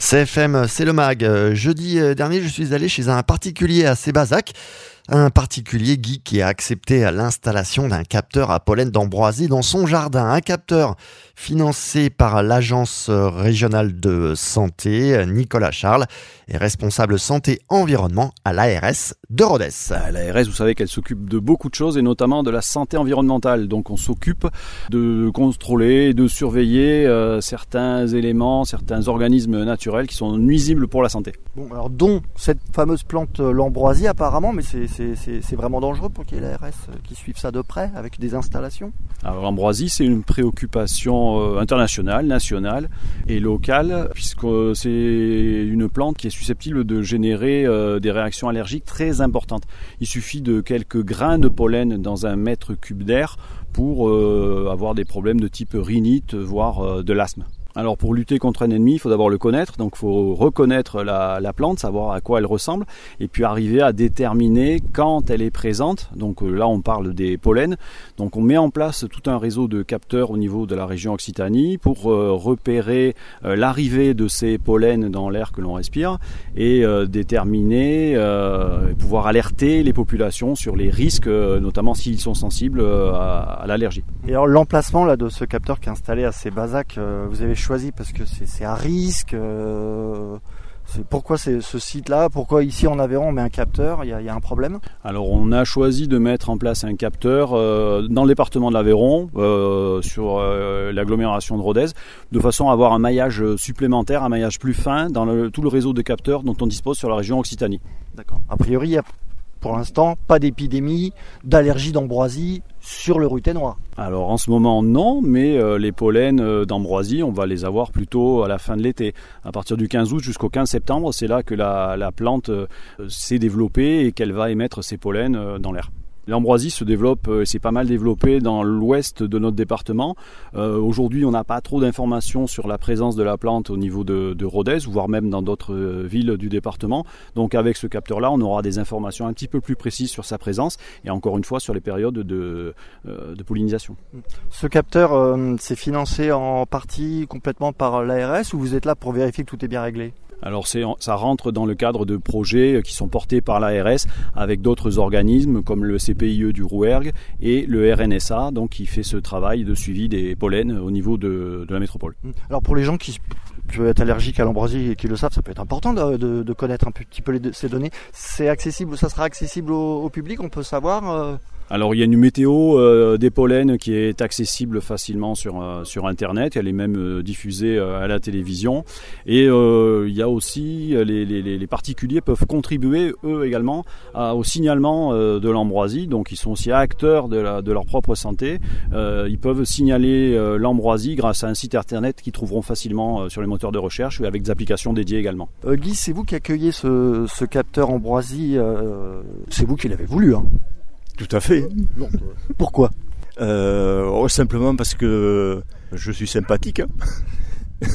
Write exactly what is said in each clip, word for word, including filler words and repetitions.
C F M, c'est le mag. Euh, jeudi dernier, je suis allé chez un particulier à Sébazac. Un particulier, Guy, qui a accepté l'installation d'un capteur à pollen d'ambroisie dans son jardin. Un capteur financé par l'Agence régionale de santé. Nicolas Charles est responsable santé-environnement à l'A R S de Rodez. L'A R S, vous savez qu'elle s'occupe de beaucoup de choses et notamment de la santé environnementale. Donc on s'occupe de contrôler, de surveiller euh, certains éléments, certains organismes naturels qui sont nuisibles pour la santé. Bon, alors dont cette fameuse plante l'ambroisie apparemment, mais c'est, c'est, c'est, c'est vraiment dangereux pour qu'il y ait l'A R S qui suive ça de près avec des installations. Alors l'ambroisie, c'est une préoccupation euh, internationale, nationale et locale, puisque c'est une plante qui est susceptible de générer euh, des réactions allergiques très importantes. Il suffit de quelques grains de pollen dans un mètre cube d'air pour euh, avoir des problèmes de type rhinite, voire euh, de l'asthme. Alors pour lutter contre un ennemi, il faut d'abord le connaître, donc il faut reconnaître la, la plante, savoir à quoi elle ressemble, et puis arriver à déterminer quand elle est présente. Donc là on parle des pollens, donc on met en place tout un réseau de capteurs au niveau de la région Occitanie pour euh, repérer euh, l'arrivée de ces pollens dans l'air que l'on respire et euh, déterminer, euh, pouvoir alerter les populations sur les risques, euh, notamment s'ils sont sensibles euh, à, à l'allergie. Et alors l'emplacement là de ce capteur qui est installé à Sébazac, euh, vous avez choisi parce que c'est, c'est à risque. Euh, c'est, pourquoi c'est ce site-là? Pourquoi ici en Aveyron on met un capteur? Il y a, il y a un problème? Alors on a choisi de mettre en place un capteur euh, dans le département de l'Aveyron, euh, sur euh, l'agglomération de Rodez, de façon à avoir un maillage supplémentaire, un maillage plus fin dans le, tout le réseau de capteurs dont on dispose sur la région Occitanie. D'accord. A priori, il y a pour l'instant pas d'épidémie d'allergie d'ambroisie sur le ruté noir. Alors en ce moment non, mais euh, les pollens euh, d'ambroisie, on va les avoir plutôt à la fin de l'été. À partir du quinze août jusqu'au quinze septembre, c'est là que la, la plante euh, s'est développée et qu'elle va émettre ses pollens euh, dans l'air. L'ambroisie se développe, euh, c'est pas mal développé dans l'ouest de notre département. Euh, aujourd'hui, on n'a pas trop d'informations sur la présence de la plante au niveau de, de Rodez, voire même dans d'autres euh, villes du département. Donc avec ce capteur-là, on aura des informations un petit peu plus précises sur sa présence et encore une fois sur les périodes de, euh, de pollinisation. Ce capteur, euh, c'est financé en partie complètement par l'A R S ou vous êtes là pour vérifier que tout est bien réglé ? Alors c'est, ça rentre dans le cadre de projets qui sont portés par l'A R S avec d'autres organismes comme le C P I E du Rouergue et le R N S A, donc qui fait ce travail de suivi des pollens au niveau de, de la métropole. Alors pour les gens qui peuvent être allergiques à l'ambroisie et qui le savent, ça peut être important de, de, de connaître un petit peu les, ces données. C'est accessible, ça sera accessible au, au public, on peut savoir euh... Alors il y a une météo euh, des pollens qui est accessible facilement sur, euh, sur internet, elle est même euh, diffusée euh, à la télévision et euh, il y a aussi les, les, les particuliers peuvent contribuer eux également à, au signalement euh, de l'ambroisie, donc ils sont aussi acteurs de, la, de leur propre santé, euh, ils peuvent signaler euh, l'ambroisie grâce à un site internet qu'ils trouveront facilement euh, sur les moteurs de recherche avec des applications dédiées également. Euh, Guy, c'est vous qui accueillez ce, ce capteur ambroisie, euh, c'est vous qui l'avez voulu hein? Tout à fait. Non, pourquoi euh, oh, simplement parce que je suis sympathique hein.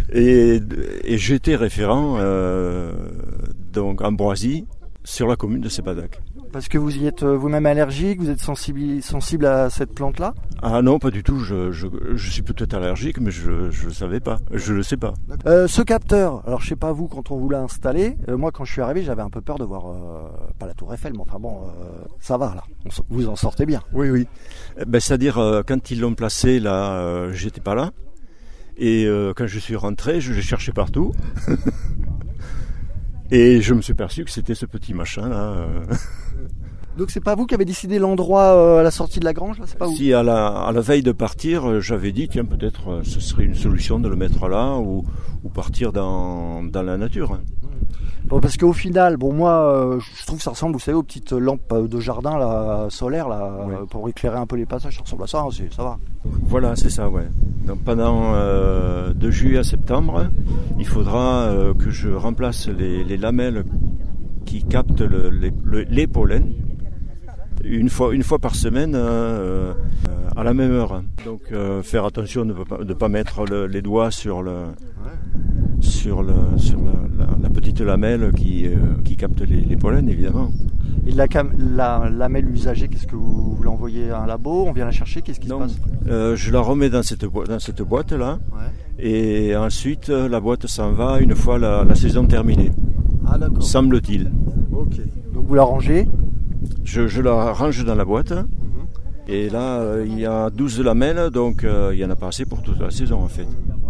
et, et j'étais référent euh, donc ambroisie sur la commune de Sébazac. Parce que vous y êtes vous-même allergique, vous êtes sensible, sensible à cette plante-là? Ah non, pas du tout. Je, je, je suis peut-être allergique, mais je ne savais pas. Je le sais pas. Euh, ce capteur, alors je sais pas vous, quand on vous l'a installé, euh, moi quand je suis arrivé, j'avais un peu peur de voir, euh, pas la tour Eiffel, mais enfin bon, euh, ça va là. On, vous en sortez bien. Oui, oui. Ben, c'est-à-dire, euh, quand ils l'ont placé, là, euh, j'étais pas là. Et euh, quand je suis rentré, je l'ai cherché partout. Et je me suis perçu que c'était ce petit machin là. Euh... Donc c'est pas vous qui avez décidé l'endroit euh, à la sortie de la grange là, c'est pas vous? Si à la, à la veille de partir, j'avais dit tiens peut-être euh, ce serait une solution de le mettre là ou, ou partir dans, dans la nature. Bon, parce qu'au final, bon moi euh, je trouve que ça ressemble, vous savez, aux petites lampes de jardin là, solaires là, ouais. euh, pour éclairer un peu les passages, ça ressemble à ça, hein, c'est, ça va. Voilà, c'est ça, ouais. Donc pendant euh, de juillet à septembre, il faudra euh, que je remplace les, les lamelles qui captent le, les, le, les pollens une fois, une fois par semaine euh, à la même heure. Donc euh, faire attention de ne pas mettre le, les doigts sur le sur, le, sur la, la, la petite lamelle qui, euh, qui capte les, les pollens évidemment. Et la, cam- la lamelle usagée, qu'est-ce que vous, vous l'envoyez à un labo? On vient la chercher, qu'est-ce qui non, se passe? euh, Je la remets dans cette, bo- dans cette boîte là. Ouais. Et ensuite, la boîte s'en va une fois la, la saison terminée. Ah d'accord. Semble-t-il. Ok. Donc vous la rangez. Je, je la range dans la boîte. Mmh. Et là, euh, il y a douze lamelles, donc euh, il y en a pas assez pour toute la saison en fait.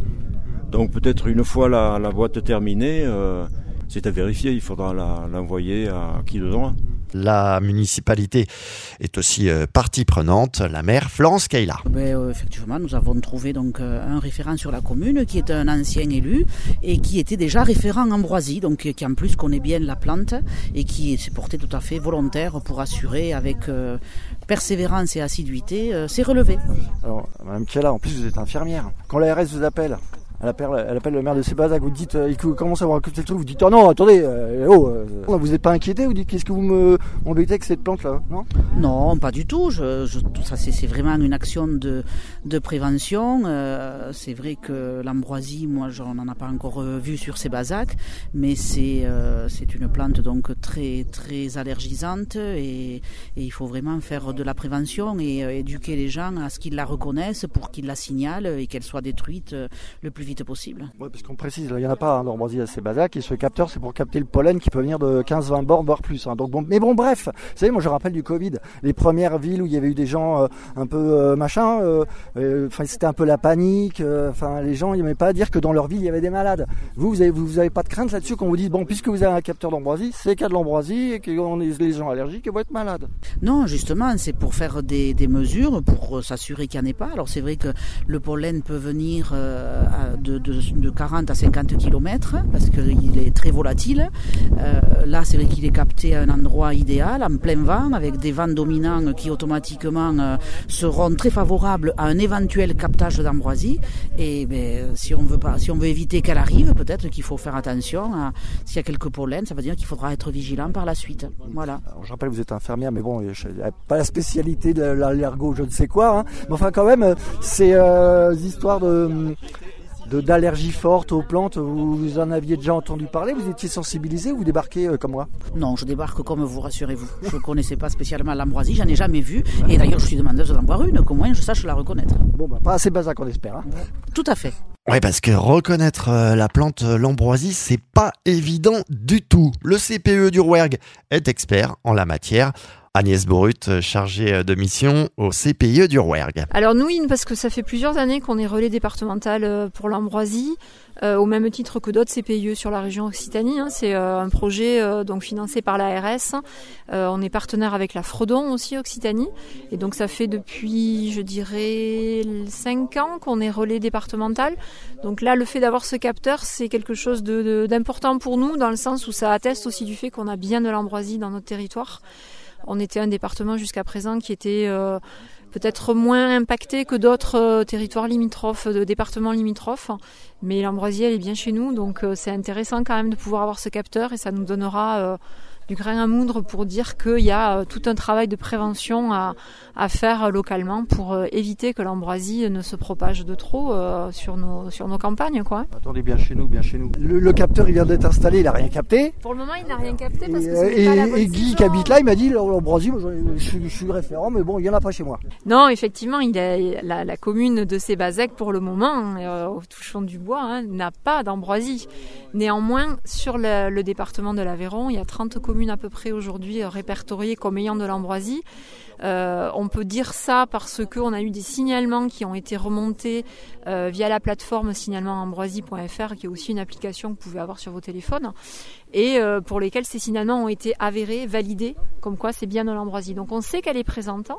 Donc peut-être une fois la, la boîte terminée, euh, c'est à vérifier, il faudra la, l'envoyer à qui de droit. La municipalité est aussi euh, partie prenante, la maire Florence Cayla. Ben, euh, effectivement, nous avons trouvé donc euh, un référent sur la commune qui est un ancien élu et qui était déjà référent en ambroisie, donc qui en plus connaît bien la plante et qui s'est porté tout à fait volontaire pour assurer avec euh, persévérance et assiduité euh, ses relevés. Alors, Madame Cayla, en plus vous êtes infirmière. Quand l'A R S vous appelle, Elle appelle, elle appelle le maire de Sébazac, vous dites, euh, il commence à avoir écouté le truc, vous dites, oh non, attendez, euh, oh, euh, vous n'êtes pas inquiété, vous dites, qu'est-ce que vous me embêtez avec cette plante-là, non ? Non, pas du tout, je, je, ça c'est, c'est vraiment une action de, de prévention, euh, c'est vrai que l'ambroisie, moi, on n'en a pas encore vu sur Sébazac, mais c'est, euh, c'est une plante donc très, très allergisante et, et il faut vraiment faire de la prévention et euh, éduquer les gens à ce qu'ils la reconnaissent pour qu'ils la signalent et qu'elle soit détruite euh, le plus vite possible. Oui, parce qu'on précise, il n'y en a pas hein, d'ambroisie à Sébazac, et ce capteur, c'est pour capter le pollen qui peut venir de quinze vingt bornes, voire plus. Hein. Donc, bon, mais bon, bref, vous savez, moi je rappelle du Covid, les premières villes où il y avait eu des gens euh, un peu euh, machin, euh, euh, c'était un peu la panique, enfin euh, les gens n'aimaient pas dire que dans leur ville il y avait des malades. Vous, vous avez, vous, vous avez pas de crainte là-dessus qu'on vous dise, bon, puisque vous avez un capteur d'ambroisie, c'est qu'il y a de l'ambroisie et que les gens allergiques ils vont être malades. Non, justement, c'est pour faire des, des mesures, pour s'assurer qu'il n'y en ait pas. Alors c'est vrai que le pollen peut venir euh, à De, de, de quarante à cinquante kilomètres parce qu'il est très volatile. Euh, là, c'est vrai qu'il est capté à un endroit idéal, en plein vent, avec des vents dominants qui automatiquement euh, seront très favorables à un éventuel captage d'ambroisie. Et ben, si on veut pas, si on veut éviter qu'elle arrive, peut-être qu'il faut faire attention à, s'il y a quelques pollens, ça veut dire qu'il faudra être vigilant par la suite. Voilà. Alors, je rappelle, vous êtes infirmière, mais bon, je, pas la spécialité de l'allergo, je ne sais quoi. Hein. Mais enfin, quand même, c'est euh, histoires de De, d'allergies fortes aux plantes, vous, vous en aviez déjà entendu parler, vous étiez sensibilisé ou vous débarquez euh, comme moi ? Non, je débarque comme vous, rassurez-vous. Je ne connaissais pas spécialement l'ambroisie, j'en ai jamais vu, et d'ailleurs je suis demandeuse d'en voir une, qu'au moins je sache la reconnaître. Bon, bah pas assez Sébazac, on espère. Hein. Tout à fait. Oui, parce que reconnaître euh, la plante euh, l'ambroisie, c'est pas évident du tout. Le C P E du Rouergue est expert en la matière. Agnès Borut, chargée de mission au C P I E du Rouergue. Alors nous, parce que ça fait plusieurs années qu'on est relais départemental pour l'ambroisie, euh, au même titre que d'autres C P I E sur la région Occitanie. Hein. C'est euh, un projet euh, donc financé par l'A R S. Euh, on est partenaire avec la Fredon aussi Occitanie. Et donc ça fait depuis, je dirais, cinq ans qu'on est relais départemental. Donc là, le fait d'avoir ce capteur, c'est quelque chose de, de, d'important pour nous, dans le sens où ça atteste aussi du fait qu'on a bien de l'ambroisie dans notre territoire. On était un département jusqu'à présent qui était euh, peut-être moins impacté que d'autres euh, territoires limitrophes, de départements limitrophes. Mais l'ambroisie, elle est bien chez nous, donc euh, c'est intéressant quand même de pouvoir avoir ce capteur et ça nous donnera euh, du grain à moudre pour dire qu'il y a euh, tout un travail de prévention à, à faire localement pour euh, éviter que l'ambroisie ne se propage de trop euh, sur, nos, sur nos campagnes. Quoi. Attendez, bien chez nous, bien chez nous. Le, le capteur, il vient d'être installé, il n'a rien capté. Pour le moment, il n'a rien capté parce et, que c'est et, pas la bonne Et Guy saison. qui habite là, il m'a dit, l'ambroisie, moi, je, je, je suis référent, mais bon, il n'y en a pas chez moi. Non, effectivement, il a, la, la commune de Sébazac, pour le moment, euh, au touchant du bois, hein, n'a pas d'ambroisie. Néanmoins, sur le, le département de l'Aveyron, il y a trente communes à peu près aujourd'hui répertoriées comme ayant de l'ambroisie. Euh, on peut dire ça parce qu'on a eu des signalements qui ont été remontés euh, via la plateforme signalement ambroisie point f r, qui est aussi une application que vous pouvez avoir sur vos téléphones, et euh, pour lesquels ces signalements ont été avérés, validés, comme quoi c'est bien de l'ambroisie. Donc on sait qu'elle est présente.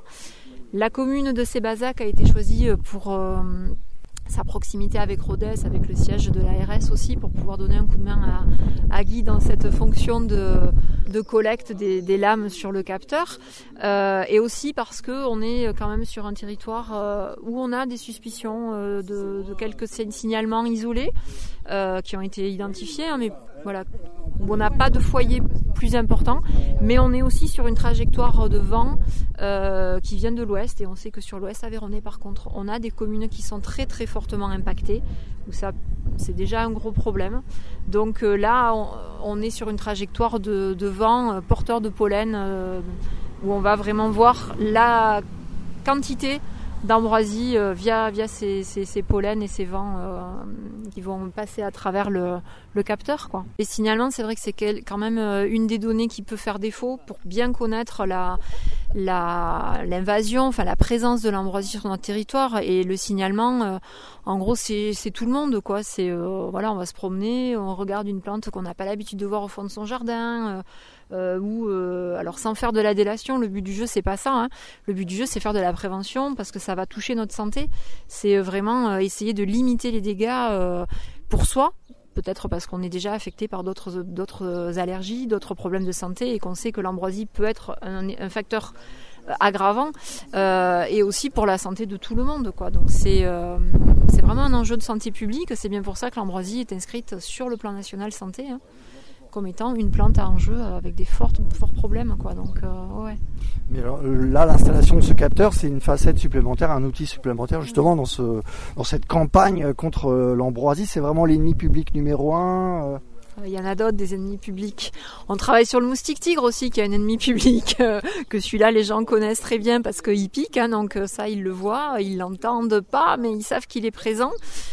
La commune de Sébazac a été choisie pour euh, sa proximité avec Rodez, avec le siège de l'A R S aussi, pour pouvoir donner un coup de main à, à Guy dans cette fonction de, de collecte des, des lames sur le capteur, euh, et aussi parce qu'on est quand même sur un territoire euh, où on a des suspicions euh, de, de quelques signalements isolés euh, qui ont été identifiés, hein, mais voilà, où on n'a pas de foyer plus important, mais on est aussi sur une trajectoire de vent euh, qui vient de l'ouest, et on sait que sur l'ouest aveyronnais, par contre, on a des communes qui sont très très fortement impactées, où ça, c'est déjà un gros problème. Donc euh, là, on, on est sur une trajectoire de, de vent euh, porteur de pollen, euh, où on va vraiment voir la quantité d'ambroisie euh, via, via ces, ces, ces pollens et ces vents euh, qui vont passer à travers le, le capteur, quoi. Les signalements, c'est vrai que c'est quand même une des données qui peut faire défaut pour bien connaître la, la, l'invasion, enfin la présence de l'ambroisie sur notre territoire. Et le signalement, euh, en gros, c'est, c'est tout le monde, quoi. C'est, euh, voilà, on va se promener, on regarde une plante qu'on n'a pas l'habitude de voir au fond de son jardin, euh, Euh, ou euh, alors sans faire de la délation, le but du jeu c'est pas ça, hein. Le but du jeu c'est faire de la prévention parce que ça va toucher notre santé. C'est vraiment euh, essayer de limiter les dégâts euh, pour soi, peut-être parce qu'on est déjà affecté par d'autres d'autres allergies, d'autres problèmes de santé et qu'on sait que l'ambroisie peut être un, un facteur aggravant euh, et aussi pour la santé de tout le monde, quoi. Donc c'est euh, c'est vraiment un enjeu de santé publique. C'est bien pour ça que l'ambroisie est inscrite sur le plan national santé, hein, comme étant une plante à enjeu avec des forts, forts problèmes, quoi. Donc, euh, ouais. Mais alors, là, l'installation de ce capteur, c'est une facette supplémentaire, un outil supplémentaire, justement, dans, ce, dans cette campagne contre l'ambroisie. C'est vraiment l'ennemi public numéro un. Euh... Il y en a d'autres, des ennemis publics. On travaille sur le moustique tigre aussi, qui est un ennemi public, euh, que celui-là, les gens connaissent très bien parce qu'il pique, hein, donc ça, ils le voient, ils l'entendent pas, mais ils savent qu'il est présent.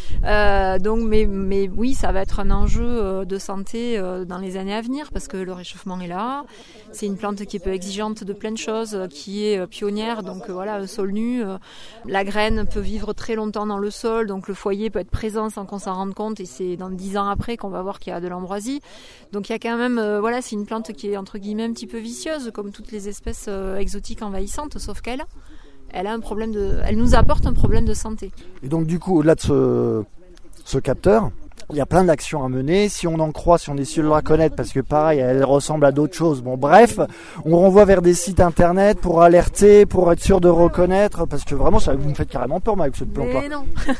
Euh, donc, mais, mais oui, ça va être un enjeu de santé euh, dans les années à venir parce que le réchauffement est là. C'est une plante qui est peu exigeante de plein de choses, qui est pionnière, donc euh, voilà, un sol nu. Euh, la graine peut vivre très longtemps dans le sol, donc le foyer peut être présent sans qu'on s'en rende compte, et c'est dans dix ans après qu'on va voir qu'il y a de l'ambroisie. Donc il y a quand même, euh, voilà, c'est une plante qui est entre guillemets un petit peu vicieuse, comme toutes les espèces euh, exotiques envahissantes, sauf qu'elle, elle a un problème de, elle nous apporte un problème de santé. Et donc du coup, au-delà de ce, ce capteur, il y a plein d'actions à mener. Si on en croit, si on est sûr de la connaître, parce que pareil, elle ressemble à d'autres choses. Bon, bref, on renvoie vers des sites internet pour alerter, pour être sûr de reconnaître, parce que vraiment, ça vous me faites carrément peur, moi, avec cette plante-là. Mais non.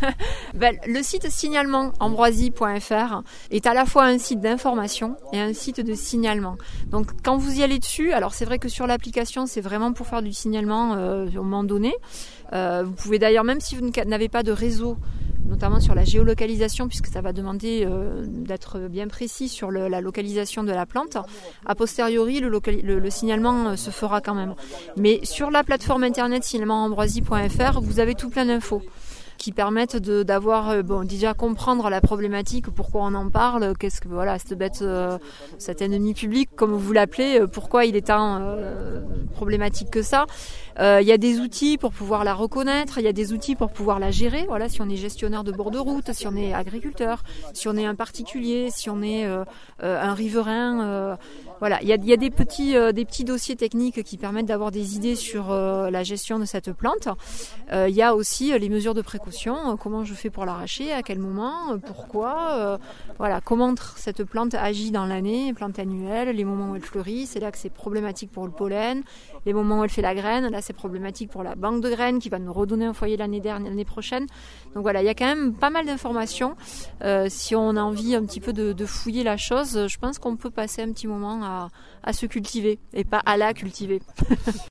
Ben, le site signalement ambroisie point f r est à la fois un site d'information et un site de signalement. Donc, quand vous y allez dessus, alors c'est vrai que sur l'application, c'est vraiment pour faire du signalement euh, au moment donné. Euh, vous pouvez d'ailleurs, même si vous n'avez pas de réseau, notamment sur la géolocalisation, puisque ça va demander euh, d'être bien précis sur le, la localisation de la plante. A posteriori, le, local, le, le signalement euh, se fera quand même. Mais sur la plateforme internet signalement ambroisie point f r, vous avez tout plein d'infos qui permettent de, d'avoir, euh, bon, déjà comprendre la problématique, pourquoi on en parle, qu'est-ce que, voilà, cette bête, euh, cet ennemi public, comme vous l'appelez, euh, pourquoi il est tant euh, problématique que ça. Il euh, y a des outils pour pouvoir la reconnaître, il y a des outils pour pouvoir la gérer. Voilà, si on est gestionnaire de bord de route, si on est agriculteur, si on est un particulier, si on est euh, euh, un riverain, euh, voilà, il y a, y a des petits, euh, des petits dossiers techniques qui permettent d'avoir des idées sur euh, la gestion de cette plante. Il euh, y a aussi euh, les mesures de précaution, euh, comment je fais pour l'arracher, à quel moment, euh, pourquoi, euh, voilà, comment cette plante agit dans l'année, plante annuelle, les moments où elle fleurit, c'est là que c'est problématique pour le pollen, les moments où elle fait la graine, là c'est problématique pour la banque de graines qui va nous redonner un foyer l'année dernière, l'année prochaine. Donc voilà, il y a quand même pas mal d'informations. Euh, si on a envie un petit peu de, de fouiller la chose, je pense qu'on peut passer un petit moment à, à se cultiver et pas à la cultiver.